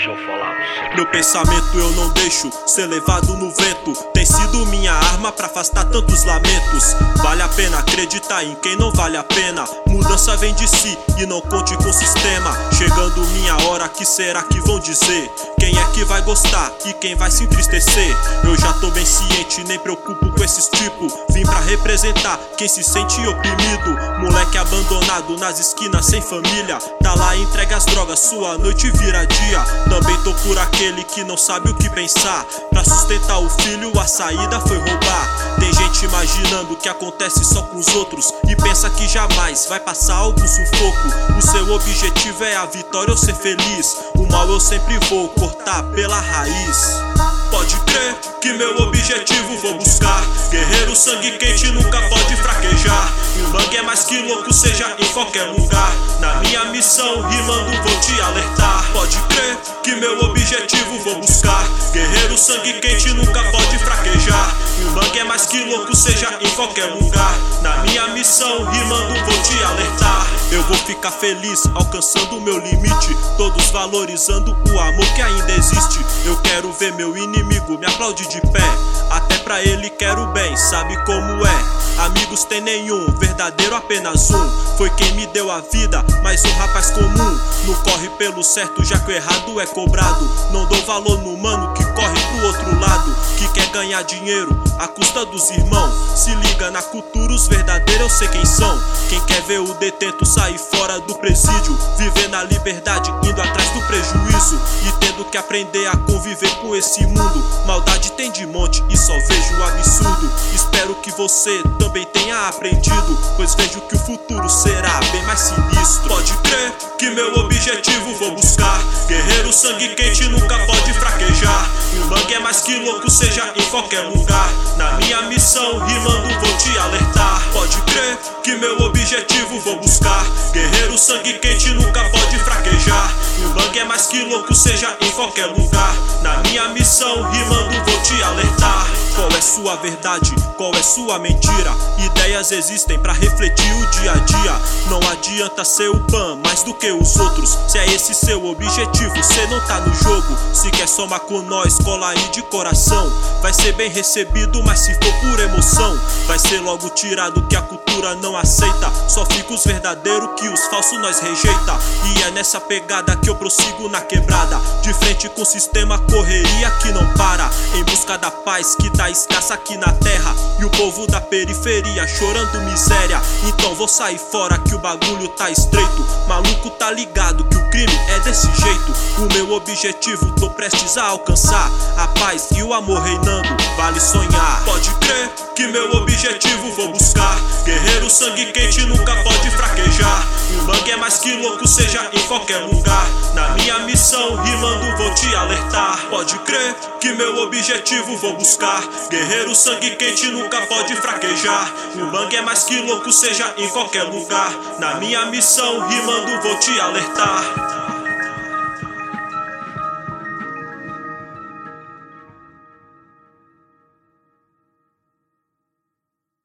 Deixa eu falar pra você. Meu pensamento eu não deixo ser levado no vento. Tem sido minha arma pra afastar tantos lamentos. Vale a pena acreditar em quem não vale a pena. Mudança vem de si e não conte com o sistema. Chegando minha hora, que será que vão dizer? Quem é que vai gostar e quem vai se entristecer? Eu já tô bem ciente, nem preocupo com esses tipos. Vim pra representar quem se sente oprimido. Moleque abandonado nas esquinas sem família. Tá lá e entrega as drogas, sua noite vira dia. Também tô por aquele que não sabe o que pensar. Pra sustentar o filho, a saída foi roubar. Tem gente imaginando que acontece só com os outros e pensa que jamais vai passar algum sufoco. O seu objetivo é a vitória ou ser feliz. O mal eu sempre vou cortar pela raiz. Pode crer que meu objetivo vou buscar. Guerreiro sangue quente nunca pode fraquejar. E o bang é mais que louco, seja em qualquer lugar. Na minha missão rimando vou te alertar. Pode crer que meu objetivo vou buscar. Guerreiro sangue quente nunca pode fraquejar. E o bang é mais que louco, seja em qualquer lugar. Na minha missão rimando vou te alertar. Eu vou ficar feliz alcançando o meu limite. Todos valorizando o amor que ainda existe. Eu quero ver meu inimigo me aplaudir de pé. Até pra ele quero bem, sabe como é. Amigos tem nenhum, verdadeiro apenas um. Foi quem me deu a vida, mas um rapaz comum. Não corre pelo certo, já que o errado é cobrado. Não dou valor no mano que corre pro outro lado, que quer ganhar dinheiro à custa dos irmãos. Se liga na cultura, os verdadeiros eu sei quem são. Quem quer ver o detento sair fora do presídio, viver na liberdade, indo atrás do prejuízo e tendo que aprender a conviver com esse mundo. Maldade tem de monte e só vejo absurdo. Espero que você também tenha aprendido, pois vejo que o futuro será bem mais sinistro. Pode crer que meu objetivo vou buscar. Guerreiro sangue quente nunca pode fraquejar. E o bang é mais que louco, seja em qualquer lugar. Na minha missão rimando vou te alertar. Pode crer que meu objetivo vou buscar. Guerreiro sangue quente nunca pode fraquejar. E o bang é mais que louco, seja em qualquer lugar. Na minha missão rimando vou te alertar. Qual é sua verdade? Qual é sua mentira? Ideias existem pra refletir o dia a dia. Não adianta ser o pan mais do que os outros. Se é esse seu objetivo, cê não tá no jogo. Se quer somar com nós, cola aí de coração. Vai ser bem recebido, mas se for por emoção, vai ser logo tirado que a cultura não aceita. Só fica os verdadeiros que os falsos nós rejeita. E é nessa pegada que eu prossigo na quebrada, de frente com o sistema, correria que não para, em busca da paz que tá escassa aqui na terra. E o povo da periferia chorando miséria. Então vou sair fora que o bagulho tá estreito. Maluco tá ligado que o crime é desse jeito. O meu objetivo tô prestes a alcançar. A paz e o amor reinando, vale sonhar. Pode crer que meu objetivo vou buscar. Guerreiro sangue quente nunca pode fraquejar. E o bang é mais que louco, seja em qualquer lugar. Na minha missão rimando vou te alertar. Pode crer que meu objetivo vou buscar. Guerreiro sangue quente nunca pode fraquejar. E o bang é mais que louco, seja em qualquer lugar. Na minha missão rimando vou te alertar.